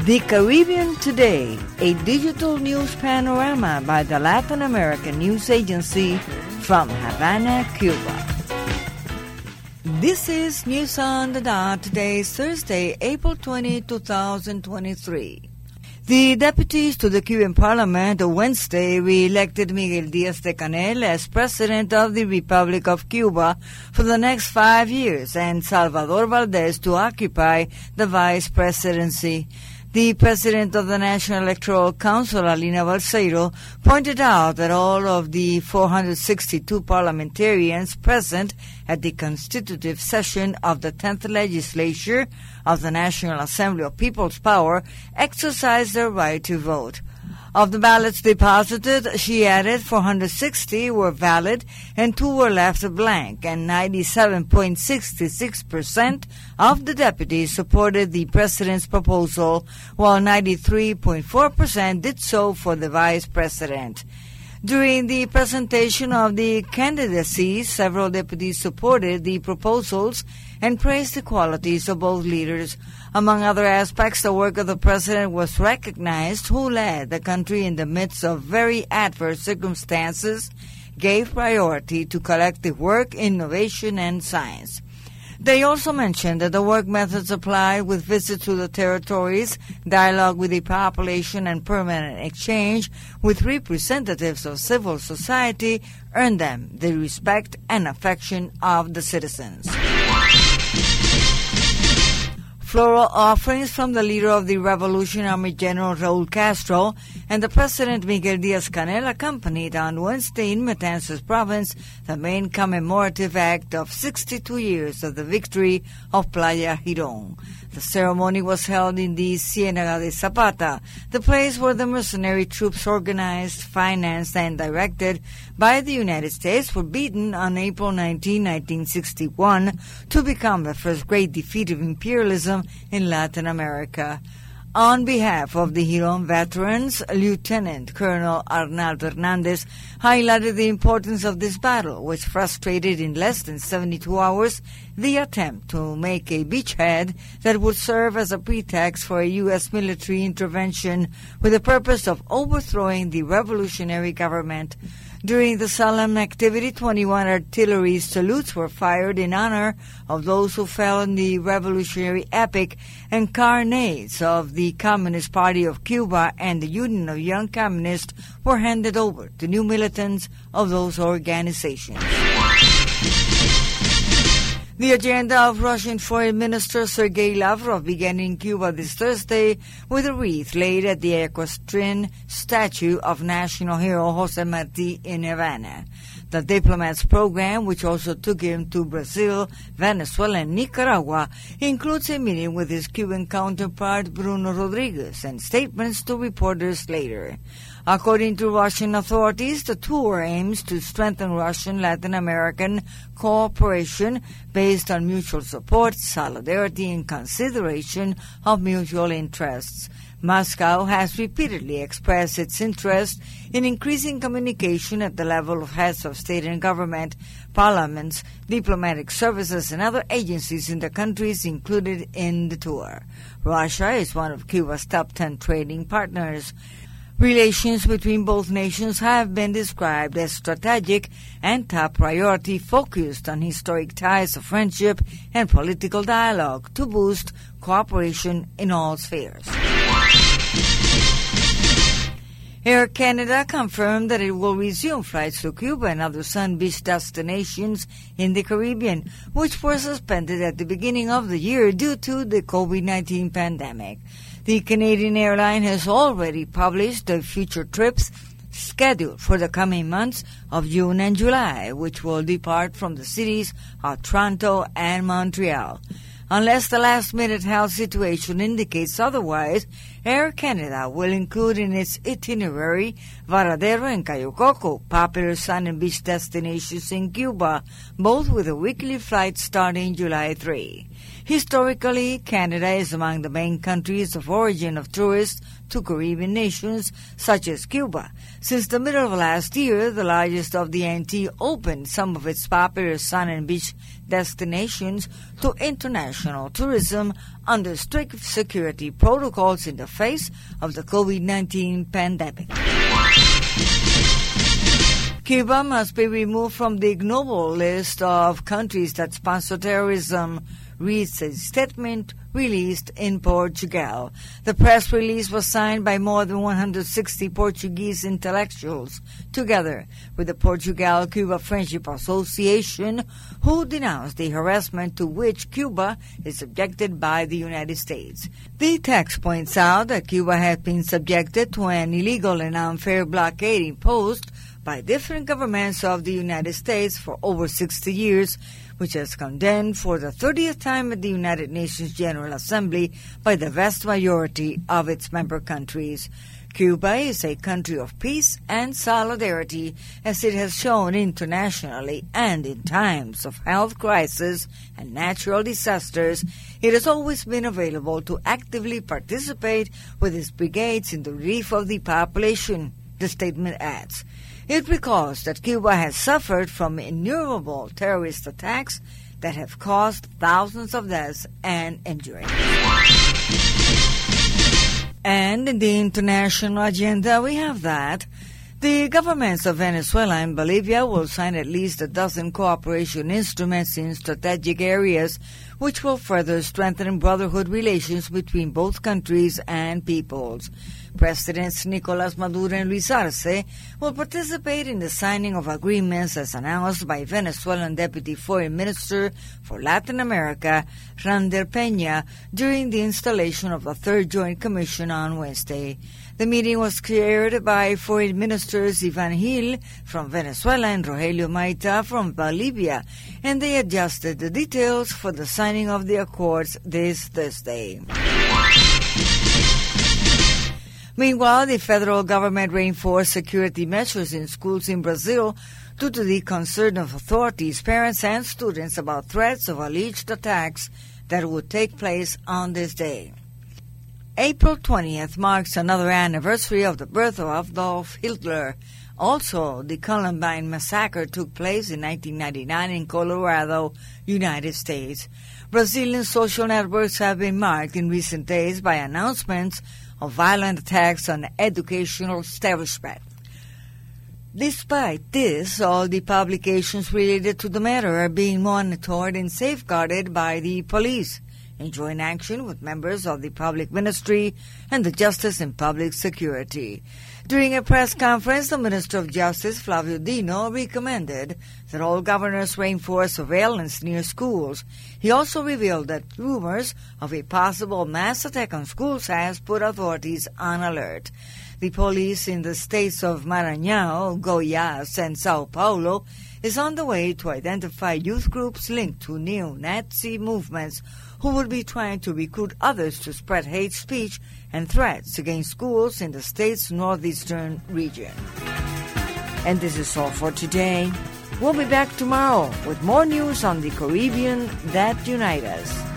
The Caribbean Today, a digital news panorama by the Latin American News Agency from Havana, Cuba. This is News on the Dot. Today is Thursday, April 20, 2023. The deputies to the Cuban Parliament on Wednesday re-elected Miguel Díaz-Canel as President of the Republic of Cuba for the next 5 years and Salvador Valdez to occupy the vice presidency. The president of the National Electoral Council, Alina Balseiro, pointed out that all of the 462 parliamentarians present at the constitutive session of the 10th Legislature of the National Assembly of People's Power exercised their right to vote. Of the ballots deposited, she added 460 were valid and 2 were left blank, and 97.66% of the deputies supported the president's proposal, while 93.4% did so for the vice president. During the presentation of the candidacies, several deputies supported the proposals and praised the qualities of both leaders. Among other aspects, the work of the president was recognized, who led the country in the midst of very adverse circumstances, gave priority to collective work, innovation, and science. They also mentioned that the work methods applied with visits to the territories, dialogue with the population, and permanent exchange with representatives of civil society earned them the respect and affection of the citizens. Floral offerings from the leader of the Revolution Army General Raul Castro and the President Miguel Díaz-Canel accompanied on Wednesday in Matanzas Province the main commemorative act of 62 years of the victory of Playa Girón. The ceremony was held in the Ciénaga de Zapata, the place where the mercenary troops organized, financed, and directed by the United States were beaten on April 19, 1961, to become the first great defeat of imperialism in Latin America. On behalf of the Girón veterans, Lieutenant Colonel Arnaldo Hernandez highlighted the importance of this battle, which frustrated in less than 72 hours the attempt to make a beachhead that would serve as a pretext for a U.S. military intervention with the purpose of overthrowing the revolutionary government. During the solemn activity, 21 artillery salutes were fired in honor of those who fell in the revolutionary epic, and carnets of the Communist Party of Cuba and the Union of Young Communists were handed over to new militants of those organizations. The agenda of Russian Foreign Minister Sergei Lavrov began in Cuba this Thursday with a wreath laid at the equestrian statue of national hero José Martí in Havana. The diplomat's program, which also took him to Brazil, Venezuela, and Nicaragua, includes a meeting with his Cuban counterpart Bruno Rodriguez and statements to reporters later. According to Russian authorities, the tour aims to strengthen Russian-Latin American cooperation based on mutual support, solidarity, and consideration of mutual interests. Moscow has repeatedly expressed its interest in increasing communication at the level of heads of state and government, parliaments, diplomatic services, and other agencies in the countries included in the tour. Russia is one of Cuba's top 10 trading partners. Relations between both nations have been described as strategic and top priority, focused on historic ties of friendship and political dialogue to boost cooperation in all spheres. Air Canada confirmed that it will resume flights to Cuba and other sun beach destinations in the Caribbean, which were suspended at the beginning of the year due to the COVID-19 pandemic. The Canadian airline has already published the future trips scheduled for the coming months of June and July, which will depart from the cities of Toronto and Montreal. Unless the last-minute health situation indicates otherwise, Air Canada will include in its itinerary Varadero and Cayo Coco, popular sun and beach destinations in Cuba, both with a weekly flight starting July 3. Historically, Canada is among the main countries of origin of tourists to Caribbean nations such as Cuba. Since the middle of last year, the largest of the NT opened some of its popular sun and beach destinations to international tourism under strict security protocols in the face of the COVID-19 pandemic. Cuba must be removed from the ignoble list of countries that sponsor terrorism, reads a statement released in Portugal. The press release was signed by more than 160 Portuguese intellectuals, together with the Portugal-Cuba Friendship Association, who denounced the harassment to which Cuba is subjected by the United States. The text points out that Cuba has been subjected to an illegal and unfair blockade imposed by different governments of the United States for over 60 years, which has condemned for the 30th time at the United Nations General Assembly by the vast majority of its member countries. Cuba is a country of peace and solidarity, as it has shown internationally, and in times of health crisis and natural disasters, it has always been available to actively participate with its brigades in the relief of the population, the statement adds. It recalls that Cuba has suffered from innumerable terrorist attacks that have caused thousands of deaths and injuries. And in the international agenda, we have that the governments of Venezuela and Bolivia will sign at least a dozen cooperation instruments in strategic areas, which will further strengthen brotherhood relations between both countries and peoples. Presidents Nicolás Maduro and Luis Arce will participate in the signing of agreements as announced by Venezuelan Deputy Foreign Minister for Latin America, Rander Peña, during the installation of the Third Joint Commission on Wednesday. The meeting was chaired by Foreign Ministers Iván Gil from Venezuela and Rogelio Maita from Bolivia, and they adjusted the details for the signing of the accords this Thursday. Meanwhile, the federal government reinforced security measures in schools in Brazil due to the concern of authorities, parents, and students about threats of alleged attacks that would take place on this day. April 20th marks another anniversary of the birth of Adolf Hitler. Also, the Columbine massacre took place in 1999 in Colorado, United States. Brazilian social networks have been marked in recent days by announcements of violent attacks on educational establishments. Despite this, all the publications related to the matter are being monitored and safeguarded by the police, in joint action with members of the Public Ministry and the Justice and Public Security. During a press conference, the Minister of Justice, Flavio Dino, recommended that all governors reinforce surveillance near schools. He also revealed that rumors of a possible mass attack on schools has put authorities on alert. The police in the states of Maranhão, Goiás, and São Paulo is on the way to identify youth groups linked to neo-Nazi movements who would be trying to recruit others to spread hate speech and threats against schools in the state's northeastern region. And this is all for today. We'll be back tomorrow with more news on the Caribbean that unite us.